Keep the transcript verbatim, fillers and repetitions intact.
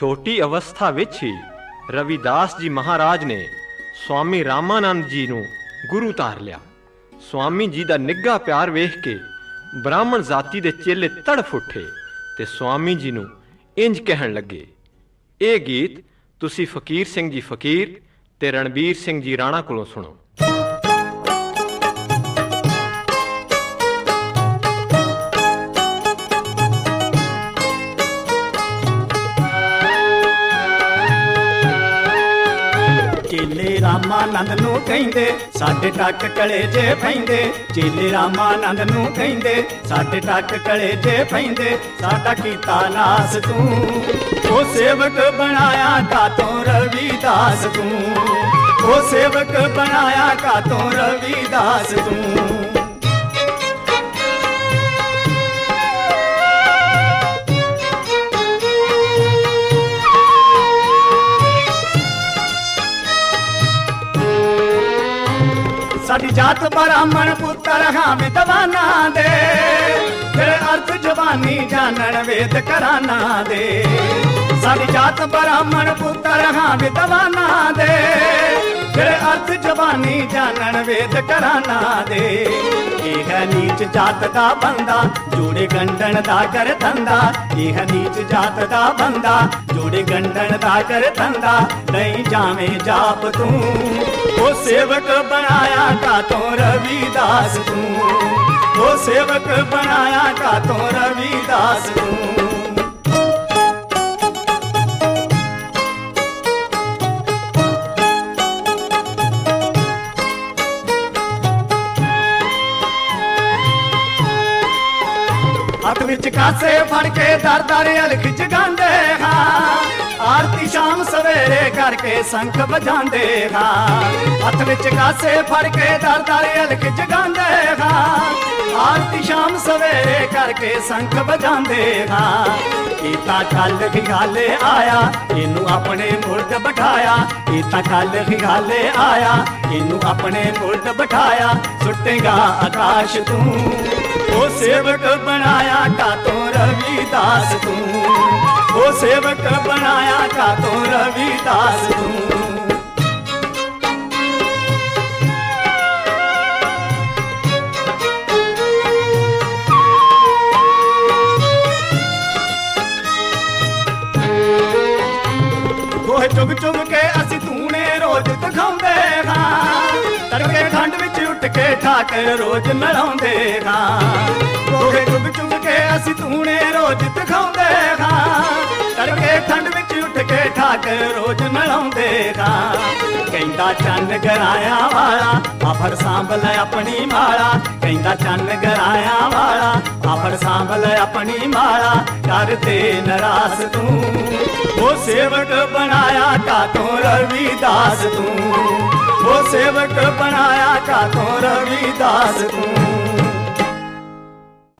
ਛੋਟੀ ਅਵਸਥਾ ਵਿੱਚ ਹੀ ਰਵਿਦਾਸ ਜੀ ਮਹਾਰਾਜ ਨੇ स्वामी रामानंद जी नूं गुरु धार लिया। स्वामी जी दा निग्घा प्यार वेख के ब्राह्मण जाति दे चेले तड़फ उठे ते स्वामी जी नूं इंज कहण लगे, ये गीत तुसी फकीर सिंह जी फकीर ते रणबीर सिंह जी राणा कोलों सुनो। चेले रामानंद नूं कहिंदे साडे टक कलेजे पैंदे, चेले रामानंद नूं कहिंदे साडे टक कलेजे पैंदे, साडा कीता नास तूं ओ सेवक बनाया कातों रविदास तूं, ओ सेवक बनाया कातों रविदास तूं। साडी जात ब्राह्मण पुत्र हाँ विद्वाना दे, तेरे अर्थ जवानी जानन वेद कराना दे। साडी जात ब्राह्मण पुत्र हाँ विद्वाना दे, तेरे अर्थ जवानी जानन वेद कराना दे। ये है नीच जात दा बंदा जोड़े गंडन दा कर धंदा, ये है नीच जात दा बंदा जोड़े गंडन दा कर धंदा। नहीं जावे जाप तू ओ सेवक बनाया कातों रविदास तू, ओ सेवक बनाया कातों रविदास तू। हथ विच कासे फड़ के दर दर अलख जगांदे हाँ, आरती शाम सवेरे करके शंख बजांदे हाँ। हथ विच कासे फड़ के दर दर अलख जगांदे हाँ, आरती शाम सवेरे करके शंख बजांदे हाँ। इता कल खिगाले आया इनू अपने मुल्क बिठाया, इता कल खिगाले आया इनू अपने मुल्क बिठाया। सुटेगा आकाश तू ओ सेवक बनाया कातों रविदास तू, ओ सेवक बनाया कातों रविदास तू। गोहे चुग चुग के असी तूने रोज दिखाउंदे हाँ, तड़के ठंड विच उठ के ठाकर रोज नलाउंदे हाँ। गोहे चुग चुग के असी तूने रोज दिखाउंदे हाँ, तड़के ठंड विच उठ के ठाकर रोज नलाउंदे हाँ। कहंदा चन्न गराया वाला आफड़ सांभल अपनी माला, कहंदा चन्न गराया वाला आफड़ सांभल अपनी माला। कर दे नरास तू ओ सेवक बनाया कातों रविदास तू, ओ सेवक बनाया कातों रविदास तू।